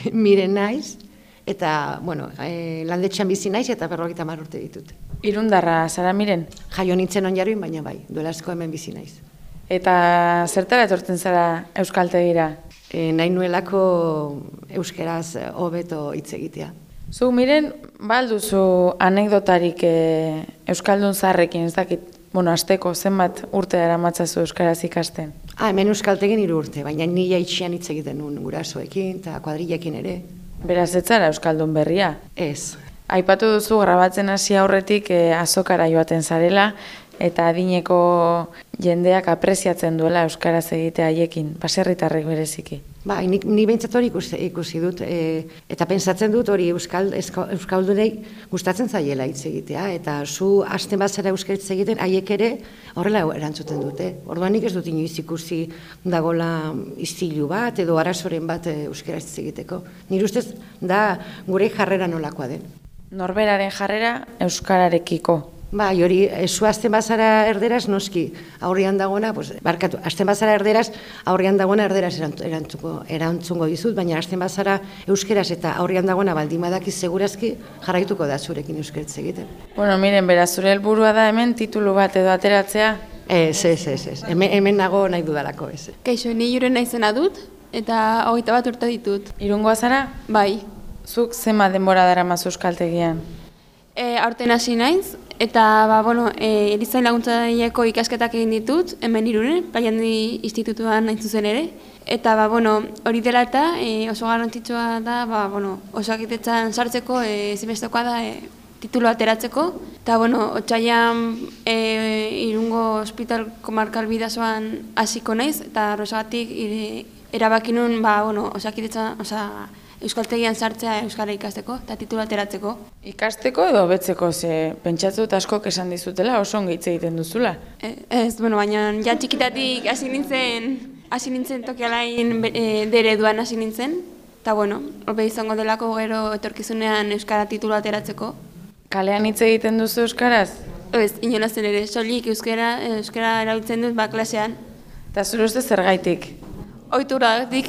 Miren naiz, eta, landetxean bizi naiz eta 50 urte ditut. Irundarra, zara Miren? Jaio nintzen Onjaruin, baina bai, duela asko hemen bizi naiz. Eta zertara etortzen zara euskaltegira? Nahi nuelako euskeraz hobeto hitz egitea. Zu Miren, balduzu anekdotarik euskaldun zaharrekin, ez dakit, asteko zenbat urte daramatzazu euskaraz ikasten? Hemen euskaltegin 3 urte, baina ni jaitxian hitz egiten nuen gurasoekin eta kuadrillekin ere. Beraz ez zara euskaldun berria? Ez. Aipatu duzu grabatzen hasi aurretik azokara joaten zarela eta adineko jendeak apreziatzen duela euskaraz egitea haiekin, baserritarrek bereziki. Bai, ni behintzat hori ikusi dut, eta pentsatzen dut hori euskaldunei gustatzen zaiela hitz egitea, eta zu hasten bazara euskaraz egiten, haiek ere horrela erantzuten dute. Orduan nik ez dut inoiz ikusi dagola istilu bat edo arazoren bat euskaraz hitz egiteko. Nire ustez da gure jarrera nolakoa den. Norberaren jarrera euskararekiko. Bai, hori, zu hasten bazara erderaz noski, aurrean dagoena, hasten bazara erderaz, aurrean dagoena erderaz erantzungo dizut, baina hasten bazara euskeraz eta aurrean dagoena baldin badakiz segurazki jarraituko da zurekin euskaraz egiten. Miren, beraz, zure helburua da hemen titulu bat edo ateratzea? Ez. Hemen nago nahi dudalako, ez. Kaixo, ni Juren naizena dut, eta 21 urte ditut. Irungoa zara? Bai. Zuk zenba denbora daramazu euskaltegian? Aurten hasi naiz, eta erizain laguntzaileeko ikasketak egin ditut, hemen Irunen, Paiandi institutuan hain zuzen ere. Eta hori dela eta oso garrantzitsua da, osakitetzan sartzeko ezinbestekoa da titulu ateratzeko. Eta otsailean Irungo Hospital Komarkal Bidasoan hasiko naiz, eta horregatik erabaki nuen osakitetzan, euskaltegian sartzea euskara ikasteko eta titulu ateratzeko. Ikasteko edo betzeko, ze pentsatzut askok esan dizutela oso ongi hitz egiten duzula? Ez, baina ja txikitatik hasi nintzen tokialain dereduan hasi nintzen, eta hobe izango delako gero etorkizunean euskara titulu ateratzeko. Kalean hitz egiten duzu euskaraz? Ez, inolazen ere, soilik euskara erabiltzen dut klasean. Eta zure uste zergaitik? Ohituragatik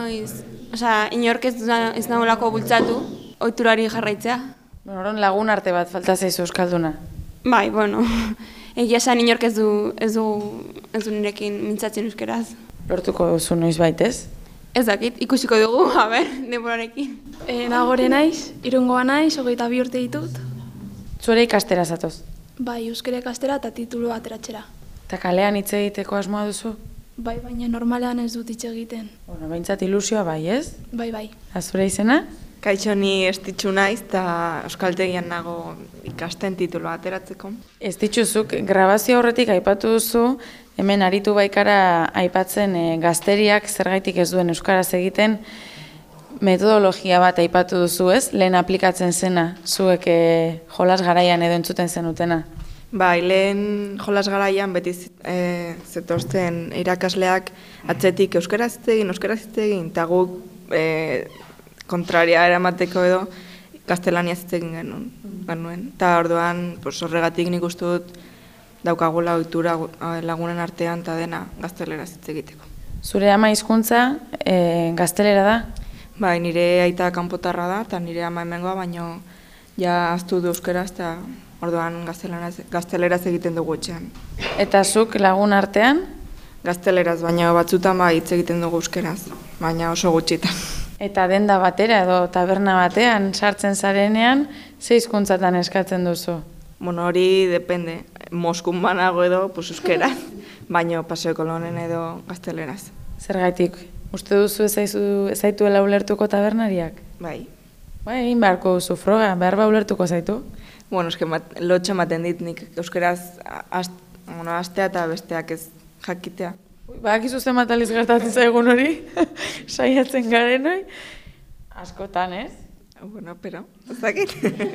inork ez nahulako bultzatu, ohiturari jarraitzea. Horon lagun arte bat falta zaizu euskalduna? Bai, egia esan inork ez du nirekin mintzatzen euskeraz. Lortuko duzu noiz baitez? Ez dakit, ikusiko dugu, denborarekin. Nagore naiz, Irungoa naiz, 22 urte ditut. Zure ikastera zatoz? Bai, euskara ikastera eta titulu ateratzera. Eta kalean hitz egiteko asmoa duzu? Bai, baina normalean ez dut hitz egiten. Behintzat ilusioa bai, ez? Bai. Azure izena? Kaixo, ni Estitxu naiz eta euskaltegian nago ikasten titulu ateratzeko. Estitxuzuk, grabazio horretik aipatu duzu, hemen aritu baikara aipatzen gazteriak zergaitik ez duen euskaraz egiten, metodologia bat aipatu duzu, ez? Lehen aplikatzen zena, zuek jolas garaian edo entzuten zenutena. Bai, lehen jolas garaian beti zetozten irakasleak atzetik euskaraz hitz egin, eta guk kontraria eramateko edo gaztelaniaz hitz egin genuen. Eta orduan horregatik nik uste dut daukagula ohitura lagunen artean eta dena gazteleraz hitz egiteko. Zure ama hizkuntza gaztelera da? Bai, nire aita kanpotarra da eta nire ama hemengoa, baino ja ahaztu du euskaraz eta orduan gazteleraz egiten dugu etxean. Eta zuk lagun artean? Gazteleraz, baina batzutan hitz egiten dugu euskeraz, baina oso gutxitan. Eta denda batera edo taberna batean sartzen zarenean, ze hizkuntzatan eskatzen duzu? Hori depende. Moskun banago edo euskeraz, baina Paseo Kolonen edo gazteleraz. Zergatik, uste duzu ez zaituela ulertuko tabernariak? Bai. Egin beharko duzu froga, behar ulertuko zaitu? Lotxa ematen dit nik euskeraz astea eta besteak ez jakitea. Badakizu zenbat aliz gertatzen zaigun hori, saiatzen garen hori. Askotan, ez? Pero, ez dakit.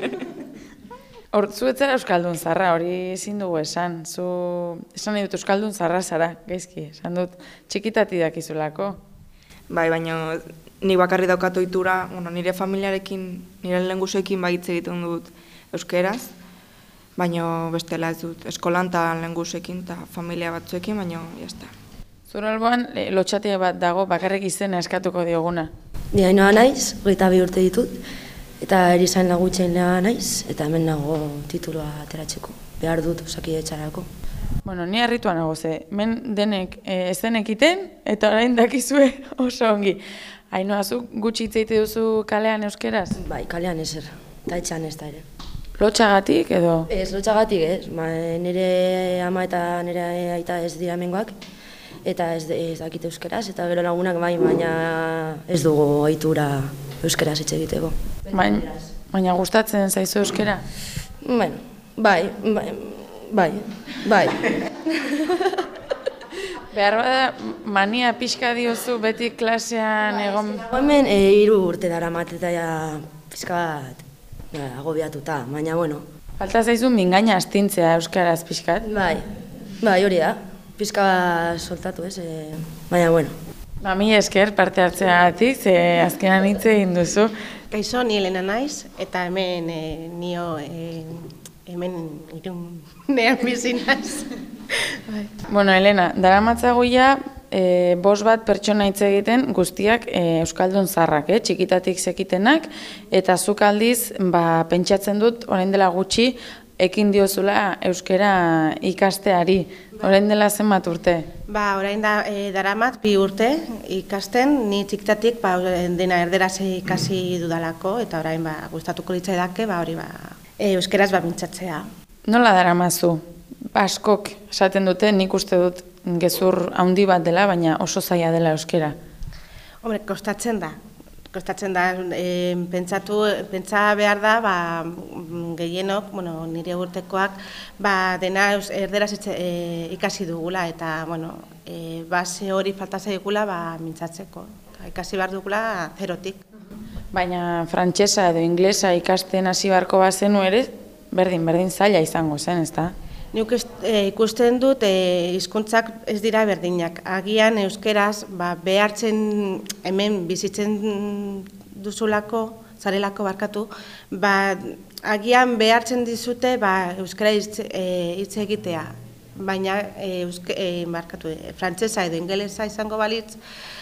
Zu etzara euskaldun zarra, hori ezin dugu esan. Esan nahi dut euskaldun zarra zara, gaizki, esan dut txikitati dakizulako. Bai, baina nik bakarri daukat ohitura, nire familiarekin, nire lehengusekin hitz egiten dut euskeraz, baina bestela ez dut eskolan eta lehengusekin eta familia batzuekin, baina jazta. Zure alboan lotxatia bat dago bakarrik izena eskatuko dioguna. Ni Ainhoa naiz, 22 urte ditut, eta erizain laguntzailea naiz, eta hemen nago titulua ateratzeko. Behar dut Osakidetzarako. Bueno, ni harritua nago ze, men denek ezenekiten eta orain dakizue oso ongi. Ainhoa, zuk gutxi hitz egite duzu kalean euskeraz? Bai, kalean ezer, eta etxean ez da ere. Lotxagatik edo? Ez, lotxagatik ez, nire ama eta nire aita ez dira hemengoak, eta ez dakite euskeraz, eta gero lagunak bai, baina ez dugu ohitura euskeraz hitz egiteko. Baina gustatzen zaizu euskera? Bueno, bai. Behar bada, mania pixka diozu beti klasean egon... Hemen 3 urte daramat eta pixka bat agobiatuta, baina bueno. Falta zaizu mingaina astintzea euskaraz pixkat? Bai, hori da. Pixka soltatu ez, baina bueno. Mila esker parte hartzeagatik, ze azkenan hitz egin duzu. Kaixo, ni Elena naiz, eta hemen hemen Irunean bizi naiz. Bueno, Elena, daramatzagu ja 5 bat pertsona hitz egiten guztiak euskaldun zaharrak, txikitatik zekitenak, eta zuk aldiz pentsatzen dut orain dela gutxi ekin diozula euskera ikasteari. Orain dela zenbat urte? Orain daramat 2 urte ikasten, ni txikitatik dena erderaz ikasi dudalako, eta orain gustatuko litzaidake hori euskeraz mintzatzea. Nola daramazu? Askok esaten dute, nik uste dut gezur handi bat dela, baina oso zaila dela euskera. Hombre, kostatzen da. Pentsa behar da, gehienok, nire urtekoak, dena erderaz ikasi dugula, eta base hori falta zaigula mintzatzeko. Ikasi behar dugula zerotik. Baina frantsesa edo inglesa ikasten hasi beharko bazenu ere, berdin zaila izango zen, ezta? Nik ikusten dut hizkuntzak ez dira berdinak. Agian euskeraz behartzen hemen bizitzen duzulako, zarelako barkatu, agian behartzen dizute euskera hitz egitea. Baina frantsesa edo ingelesa izango balitz,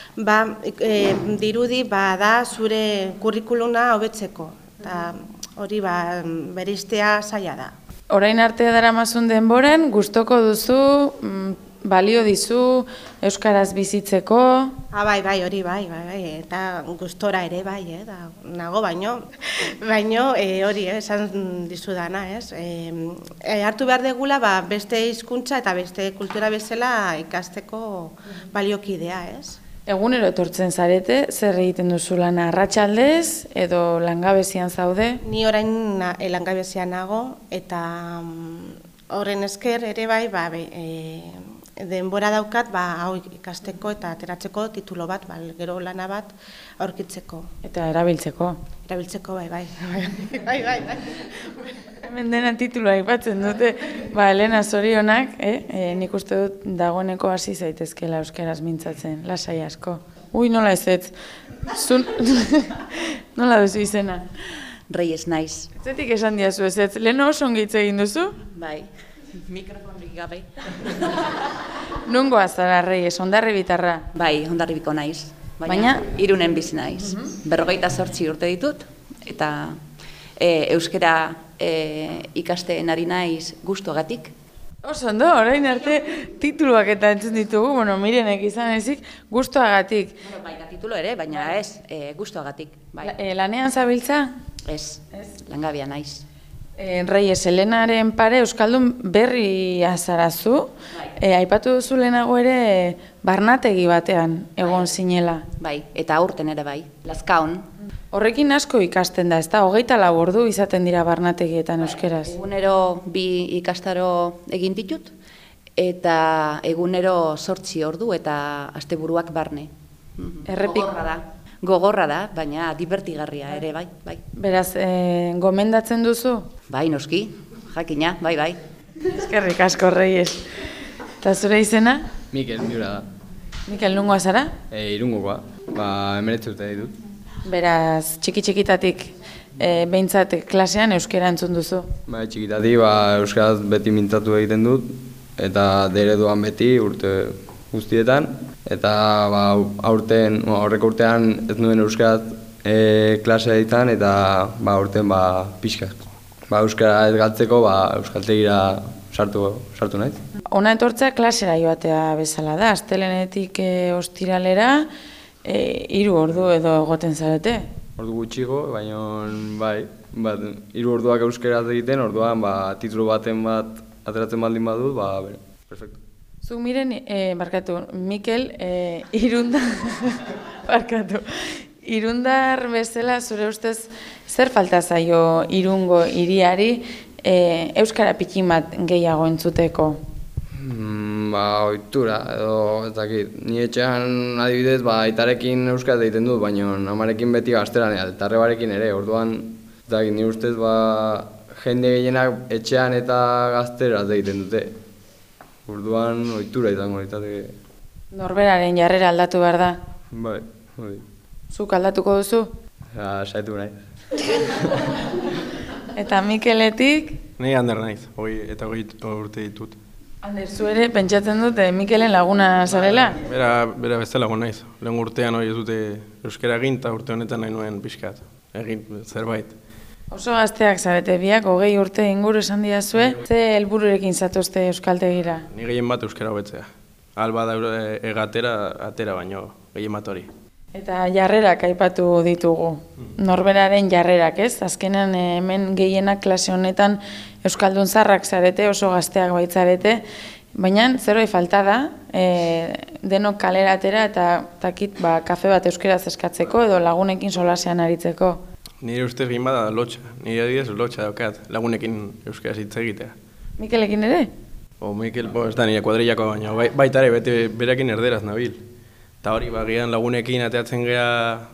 dirudi da zure kurrikuluna hobetzeko. Hori bereiztea zaila da. Orain arte daramazun denboran, gustoko duzu, balio dizu, euskaraz bizitzeko? Bai, hori bai, eta gustora ere bai, nago baino hori esan dizudana, ez? Hartu behar degula beste hizkuntza eta beste kultura bezala ikasteko baliokidea, ez? Egunero etortzen zarete, zer egiten duzu lana, arratsaldez edo langabezian zaude? Ni orain langabezian nago, eta horren esker ere bai, denbora daukat hau ikasteko eta ateratzeko titulo bat, gero lana bat aurkitzeko. Eta erabiltzeko? Erabiltzeko, bai. Hemen dena titulua aipatzen dute, Elena zorionak, nik uste dut dagoeneko hasi zaitezkela euskeraz mintzatzen, lasai asko. Nola ezetz, nola duzu izena? Reyes naiz. Zetik esan diazu ezetz, lehen oso ongi hitz egin duzu? Bai, mikrofonik gabe. Nungo azara, Reyes, Hondarribitarra? Bai, Hondarribiko naiz, baina Irunen bizi naiz. 28 urte ditut, eta euskera ikasten ari naiz gustuagatik. Oso ondo, orain arte tituluak eta entzun ditugu, Mirenek izan ezik, gustuagatik. Bai, titulu ere, baina ez, gustuagatik. Lanean zabiltza? Ez, langabea naiz. Reyes, Elenaren pare euskaldun berri azarazu, aipatu duzu lehenago ere barnategi batean egon zinela. Bai, eta aurten ere bai, Lazkaon. Horrekin asko ikasten da, ezta? 24 ordu izaten dira barnategietan euskeraz. Egunero 2 ikastaro egin ditut, eta egunero 8 ordu eta asteburuak barne. Gogorra da, baina divertigarria ere, bai. Beraz, gomendatzen duzu? Bai, noski, jakina, bai. Eskerrik asko, Reyes. Eta zure izena? Mikel, Miura da. Mikel, nungoa zara? Irungokoa, 19 urte ditut. Beraz, txikitatik behintzat klasean euskera entzun duzu? Bai, txikitatik euskaraz beti mintzatu egiten dut, eta dereduan beti urte guztietan, Eta aurreko urtean ez nuen euskaraz klasea ditan, eta aurten pixka. Euskara ez galtzeko euskaltegira sartu naiz. Hona etortzea klasera joatea bezala da, astelehenetik ostiralera, 3 ordu edo egoten zarete? Ordu gutxiko, baina bai, 3 orduak euskaraz egiten, orduan titulu baten ateratzen baldin badut, perfecto. Zuk miren, Mikel, Irundar bezala, zure ustez, zer falta zaio Irungo hiriari euskara pikin bat gehiago entzuteko? Ohitura, edo ez dakit. Ni etxean adibidez, aitarekin euskaraz egiten dut, baina amarekin beti gazteran, eta arrebarekin ere, orduan, ez dakit, ni ustez, jende gehienak etxean eta gazteraz egiten dute. Orduan, ohitura izango litzateke. Norberaren jarrera aldatu behar da? Bai, hori. Zuk aldatuko duzu? Saiatu nahi. Eta Mikeletik? Ni Ander naiz, 20 urte ditut. Ander, zu ere pentsatzen dut Mikelen laguna zarela? Bera beste lagun naiz. Lehen urtean ez dute euskara egin, eta urte honetan nahi nuen pixkat. Egin zerbait. Oso gazteak zarete biak, 20 urte inguru esan didazue. Ze helbururekin zatozte euskaltegira? Ni gehien bat euskara hobetzea. Alba da egatera, atera baino, gehien bat hori. Eta jarrerak aipatu ditugu. Norberaren jarrerak, ez? Azkenan hemen gehienak klase honetan euskaldun zarrak zarete, oso gazteak baitzarete, baina zerbait falta da, denok kalera atera eta takit kafe bat euskeraz eskatzeko edo lagunekin solasean aritzeko. Nire ustez gehien bada lotxa, nire adibidez lotxa daukat, lagunekin euskeraz hitz egitea. Mikelekin ere? Mikel, ez da nire kuadrillako baina, baita ere, berekin erderaz nabil. Eta hori, gian lagunekin ateatzen geha,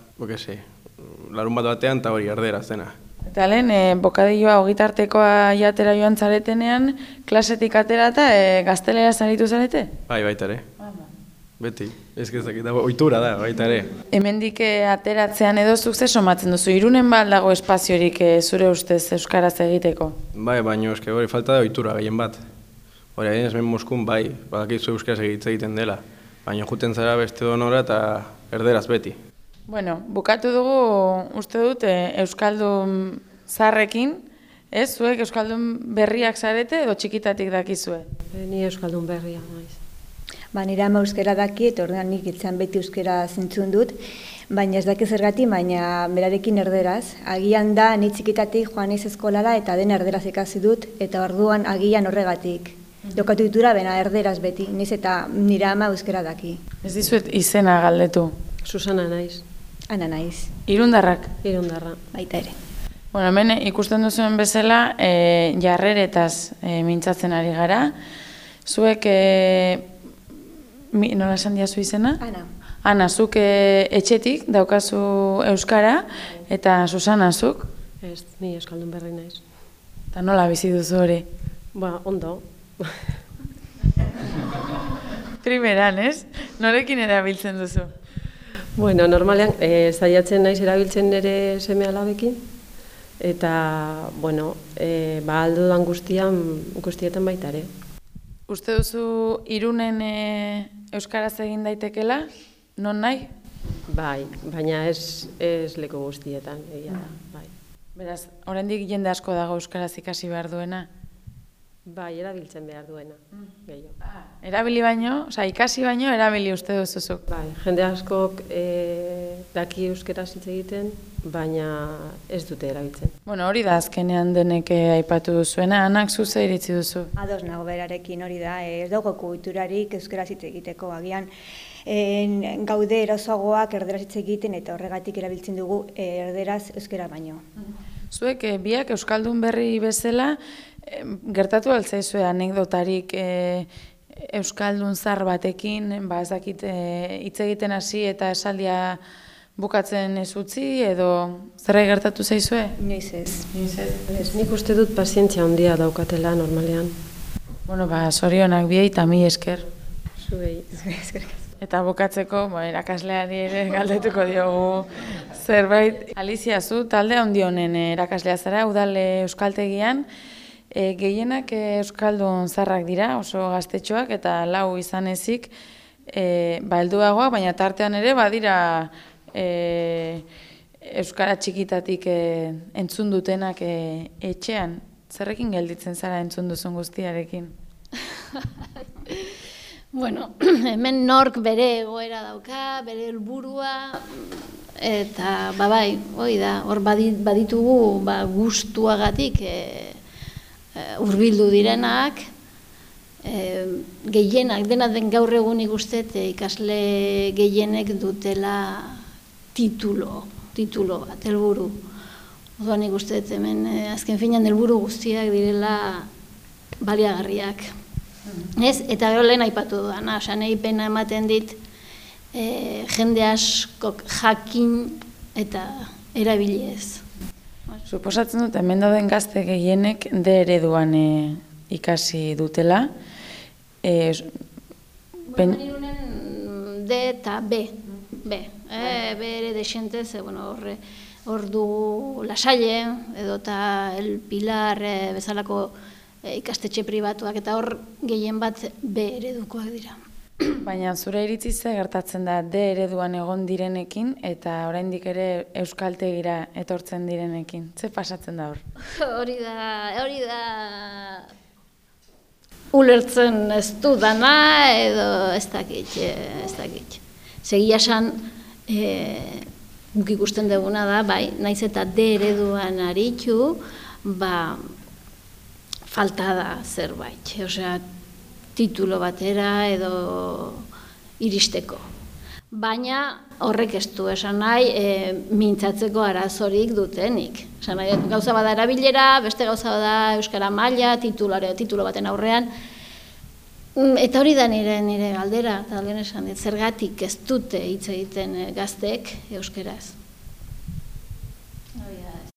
larun bat batean, eta hori erderaz dena. Eta lehen, bokadilloa ogitartekoa jatera joan zaretenean, klasetik atera eta gaztelera zaritu zarete? Bai, baita ere. Beti, ezkezak, ohitura da, baita ere. Hemendik ateratzean edo zuk ze somatzen duzu, Irunen dago espaziorik zure ustez euskaraz egiteko? Bai, baina hori falta da ohitura gehien bat. Hori, adinez, Moskun, bai, badakizu euskaraz egiten dela. Baina juten zara beste donora eta erderaz beti. Bueno, bukatu dugu uste dut euskaldun zarrekin, ez? Zuek euskaldun berriak zarete edo txikitatik dakizue? Ni euskaldun berria naiz. Nire ama euskara daki eta ordean nik itzan beti euskara zintzun dut, baina ez daki zergatik, baina berarekin erderaz. Agian da, ni txikitatik joan naiz eskolara eta den erderaz ikasi dut, eta orduan agian horregatik. Jokatu ditura, bena erderaz beti, niz eta nire ama euskara daki. Ez dizuet izena galdetu? Susana naiz. Ana naiz. Irundarrak? Irundarra. Baita ere. Bueno, hemen ikusten duzuen bezala, jarreretaz mintzatzen ari gara. Zuek, nola esan diazu izena? Ana. Ana, zuk etxetik daukazu euskara, eta Susana, zuk? Ez, ni euskaldun berri naiz. Eta nola bizi duzu hori? Ondo. Primeran, ez? Norekin erabiltzen duzu? Bueno, normalean, zaiatzen naiz erabiltzen nire seme alabekin, eta, bueno, aldudan guztietan baita ere. Uste duzu Irunen euskaraz egin daitekela? Non nahi? Bai, baina ez leku guztietan, egia da, bai. Beraz, oraindik jende asko dago euskaraz ikasi behar duena? Bai, erabiltzen behar duena, gehiago. Erabili baino, ikasi baino, erabili uste duzuzuk? Bai, jende askok daki euskaraz hitz egiten, baina ez dute erabiltzen. Bueno, hori da azkenean denek aipatu duzuena, Anak zuze iritzi duzu? Ados nago berarekin hori da, ez dago kulturarik euskaraz hitz egiteko, agian gaude erosoagoak erderaz hitz egiten eta horregatik erabiltzen dugu erderaz euskara baino. Zuek biak euskaldun berri bezala, gertatu altzaizue anekdotarik euskaldun zar batekin, ez dakit hitz egiten hasi eta esaldia bukatzen ez utzi edo zerbait gertatu zaizue? Inoiz ez. Nik uste dut pazientzia handia daukatela normalean. Bueno, zorionak biei eta mi esker. Zuei. Eta bukatzeko, erakasleari ere galdetuko diogu zerbait. Alizia, zu talde handi honen erakaslea zara, udal euskaltegian, gehienak euskaldun zarrak dira, oso gaztetxoak eta 4 izan ezik. helduagoak, baina tartean ere badira euskara txikitatik entzun dutenak etxean. Zerrekin gelditzen zara entzun duzun guztiarekin? Bueno, hemen nork bere egoera dauka, bere helburua, eta bai, hori da, hor baditugu gustuagatik hurbildu direnak, gehienak, dena den gaur egunik uste, ikasle gehienek dutela titulo bat, helburu. Oduan nik uste, hemen azken finean helburu guztiak direla baliagarriak. Eta gero lehen aipatu dudan, nahi pena ematen dit jende askok jakin eta erabili ez. Suposatzen dut, hemen dauden gazte gehienek D ereduan ikasi dutela. Irunen D eta B. B ere desentez, hor du Lasalle, edo eta El Pilar bezalako ikastetxe pribatuak, eta hor gehien bat B eredukoak dira. Baina zure iritzi ze gertatzen da D ereduan egon direnekin eta oraindik ere euskaltegira etortzen direnekin? Ze pasatzen da hor? Hori da ulertzen ez dudana edo ez dakit. Segia esan guk ikusten duguna da, bai, naiz eta D ereduan aritu, falta da zerbait, osea, titulo batera edo iristeko. Baina horrek ez du esan nahi mintzatzeko arazorik dutenik. Esan nahi, gauza bada erabilera, beste gauza bada euskara maila, titulo baten aurrean, eta hori da nire galdera, eta lehen esan dit, zergatik ez dute hitz egiten gazteek euskaraz.